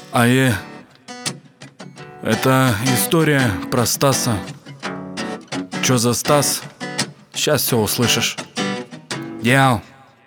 Это история про Стаса. Чё за Стас? Сейчас все услышишь. Яу.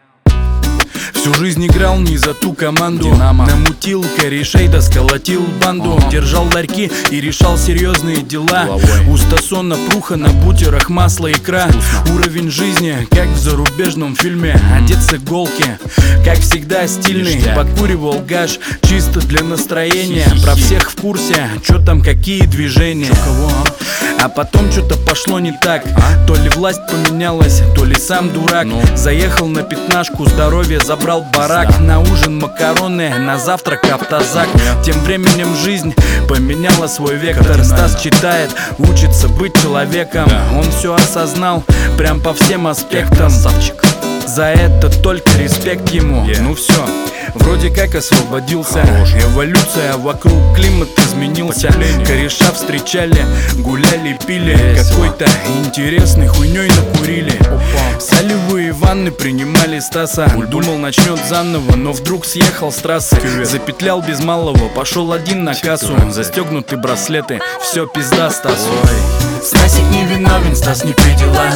Всю жизнь играл не за ту команду. Динамо. Намутил корешей, да сколотил банду. Держал ларьки и решал серьезные дела. У Стасона пруха на бутерах, масло, икра. Уровень жизни, как в зарубежном фильме. Одет с иголки, как всегда стильный. Покуривал гаш, чисто для настроения. Про всех в курсе, чё там, какие движения. А потом что-то пошло не так. То ли власть поменялась, то ли сам дурак. Заехал на пятнашку, здоровье забрал барак. На ужин макароны, на завтрак автозак. Тем временем жизнь поменяла свой вектор. Стас читает, учится быть человеком. Он все осознал, прям по всем аспектам. За это только респект ему. Ну все, вроде как освободился. Эволюция вокруг, климат изменился. Кореша встречали, гуляли, пили. Какой-то интересной хуйней накурили. Солевые ванны принимали Стаса. Думал, начнет заново, но вдруг съехал с трассы. Запетлял без малого, пошел один на кассу. Застегнуты браслеты, все пизда Стасу. Стасик не виновен, Стас не при делах.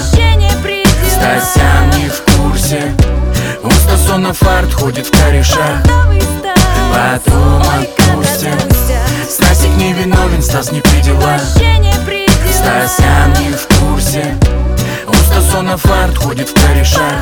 Стасян не в курсе. У Стасона фарт ходит в корешах. Потом отпустят. Стасик не виновен, Стас не при делах. Стасян не в курсе. У Стасона фарт ходит в корешах.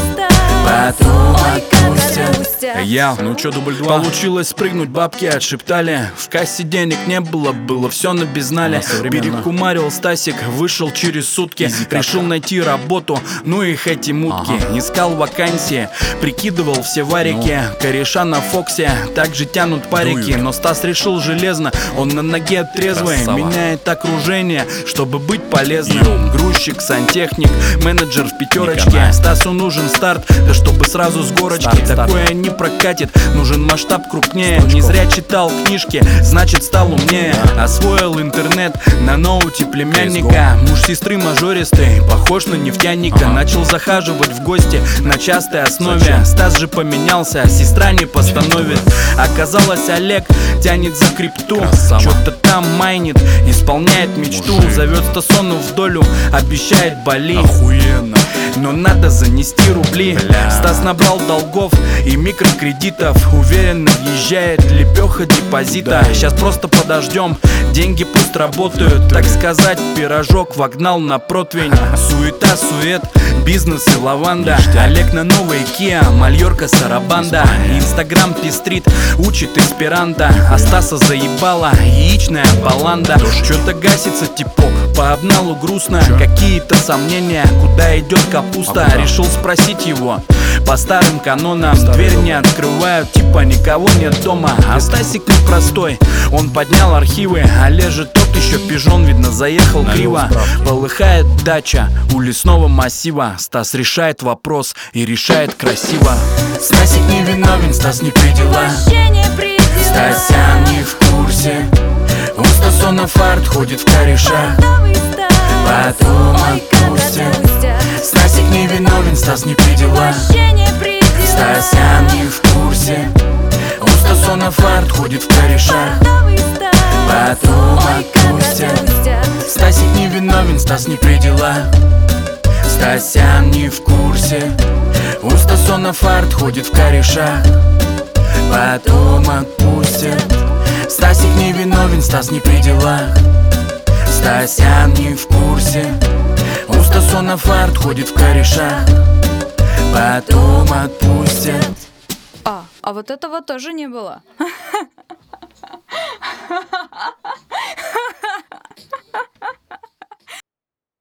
Потом отпустят. Ну чё, дубль 2? Получилось спрыгнуть, бабки отшептали. В кассе денег не было, было все на безнале. Перекумарил Стасик, вышел через сутки. Решил найти работу, ну их эти мутки. Искал вакансии, прикидывал все варики. Кореша на Фоксе, также тянут парики. Но Стас решил железно, он на ноге трезвый. Меняет окружение, чтобы быть полезным. Грузчик, сантехник, менеджер в пятерочке. Стасу нужен старт, да чтобы сразу с горочки. Такое не прокатит, нужен масштаб крупнее. Не зря читал книжки, значит стал умнее. Освоил интернет на ноуте племянника. Муж сестры мажористый, похож на нефтяника. Начал захаживать в гости на частой основе. Стас же поменялся, сестра не постановит. Оказалось, Олег тянет за крипту. Чё-то там майнит, исполняет мечту. Зовет Стасона в долю, обещает Бали. Охуенно. Но надо занести рубли. Стас набрал долгов и микрокредитов. Уверенно въезжает лепеха депозита. Сейчас просто подождем, деньги пусть работают. Так сказать, пирожок вогнал на противень. Суета, сует, бизнес и лаванда. Олег на новой Kia, Мальорка, Сарабанда. Инстаграм пестрит, учит эсперанто. А Стаса заебала яичная баланда. Чё-то гасится типок, по обналу грустно. Какие-то сомнения, куда идет капуста. Решил спросить его по старым канонам. Дверь не открывают, типа никого нет дома. А Стасик непростой, он поднял архивы. Олеже тот еще пижон, видно заехал криво. Полыхает дача у лесного массива. Стас решает вопрос и решает красиво. Стасик не виновен, Стас не при делах. Стасян не в курсе. У Стасона фарт ходит в корешах. Потом отпустят. Стасик не виновен, Стас не при делах. Стасян не в курсе. У Стасона фарт ходит в корешах. Потом отпустят. Стасик не виновен, Стас не при делах. Стасян не в курсе. У Стасона фарт ходит в корешах. Потом отпустят. Стасик не виновен, Стас не при делах. Стасян не в курсе. У Стасона фарт ходит в корешах. Потом отпустят. А вот этого тоже не было.